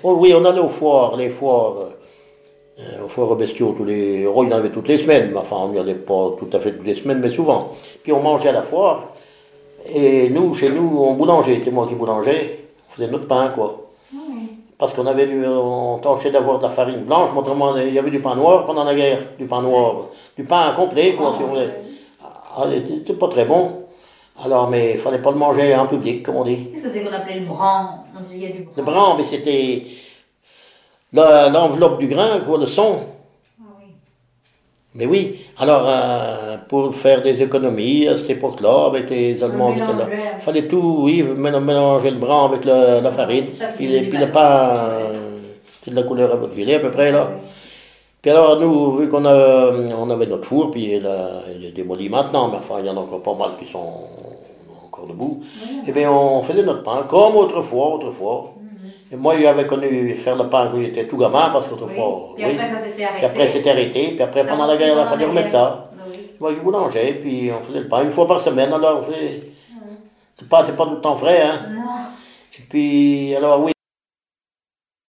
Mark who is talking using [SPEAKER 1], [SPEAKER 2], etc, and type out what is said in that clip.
[SPEAKER 1] Oh oui, on allait aux foires, aux foires aux bestiaux, il y en avait toutes les semaines, mais enfin on n'y allait pas tout à fait toutes les semaines, mais souvent. Puis on mangeait à la foire, et nous, chez nous, on boulangeait, c'était moi qui boulangeais, on faisait notre pain, quoi. Parce on tâchait d'avoir de la farine blanche, mais autrement, il y avait du pain noir pendant la guerre, du pain noir, du pain complet, quoi, si on voulait. Ah, c'était pas très bon. Alors, mais il fallait pas le manger en public, comme on dit.
[SPEAKER 2] Qu'est-ce que c'est qu'on appelait le bran? On disait il y a du bran.
[SPEAKER 1] Le bran, mais c'était l'enveloppe du grain, quoi, le son.
[SPEAKER 2] Ah oui.
[SPEAKER 1] Mais oui, alors pour faire des économies à cette époque-là, avec les Allemands qui étaient là, il fallait tout, oui, mélanger le bran avec la farine, puis le pain, c'est de la couleur à votre gilet à peu près là. Puis alors nous, vu on avait notre four, puis il est démoli maintenant, mais enfin il y en a encore pas mal qui sont encore debout, et bien on faisait notre pain comme autrefois. Et moi, j'avais connu faire le pain quand j'étais tout gamin, parce qu'autrefois,
[SPEAKER 2] Puis après, ça s'était arrêté.
[SPEAKER 1] Puis après, c'était arrêté. Puis après, pendant la guerre, il a fallu remettre ça. Moi, je boulangeais, puis on faisait le pain une fois par semaine. Alors, le pain n'était pas tout le temps frais, hein.
[SPEAKER 2] Non.
[SPEAKER 1] Et puis, alors oui,